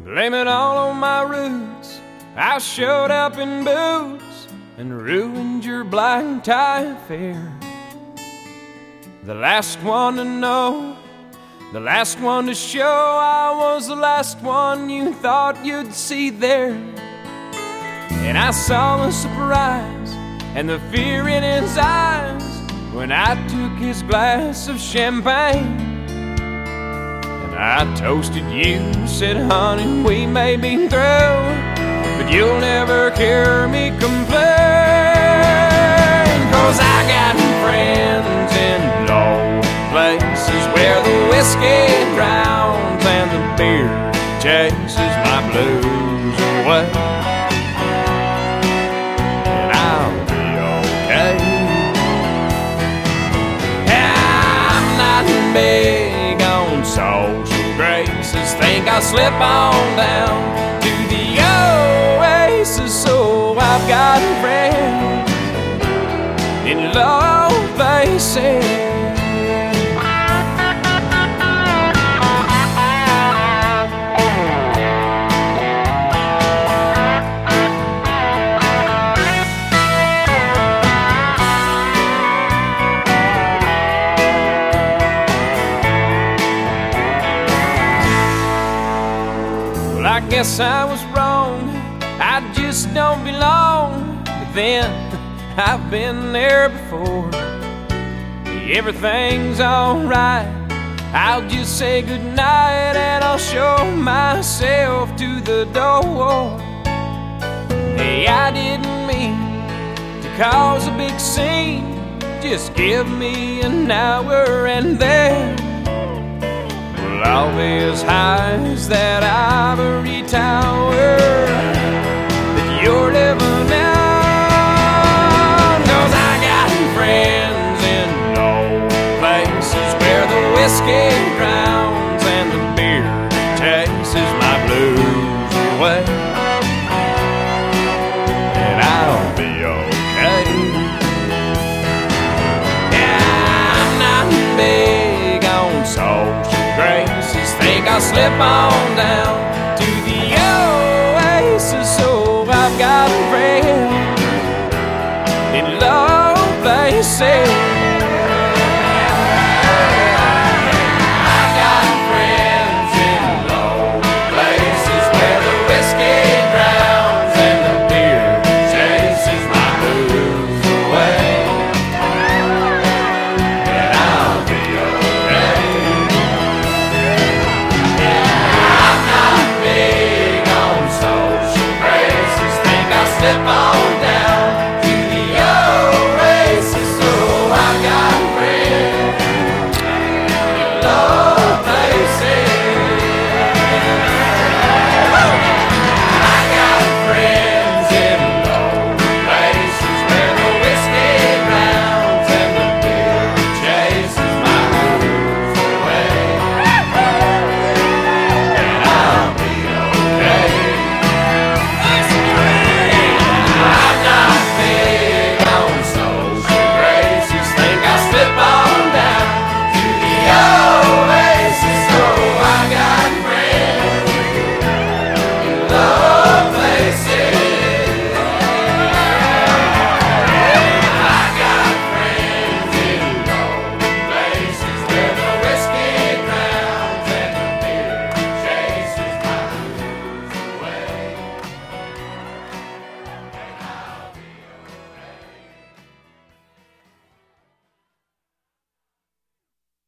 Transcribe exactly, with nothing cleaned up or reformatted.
Blame it all on my roots. I showed up in boots and ruined your black tie affair. The last one to know, the last one to show, I was the last one you thought you'd see there. And I saw the surprise and the fear in his eyes when I took his glass of champagne. And I toasted you, said, honey, we may be through, but you'll never hear me complain. 'Cause I got friends in low places where the whiskey drowns and the beer chases my blues away. And I'll be okay. I'm not big on social graces. Think I'll slip on down to the oasis. So I've got friends in low places. Well, I guess I was wrong, I just don't belong. But then I've been there before. Everything's alright, I'll just say goodnight and I'll show myself to the door. Hey, I didn't mean to cause a big scene. Just give me an hour and then well, I'll be as high as that ivory tower that you're living in. Friends in low places where the whiskey drowns and the beer chases my blues away. And I'll be okay. Yeah, I'm not big on social graces. Think I'll slip on down to the oasis. So I've got a friend in love places.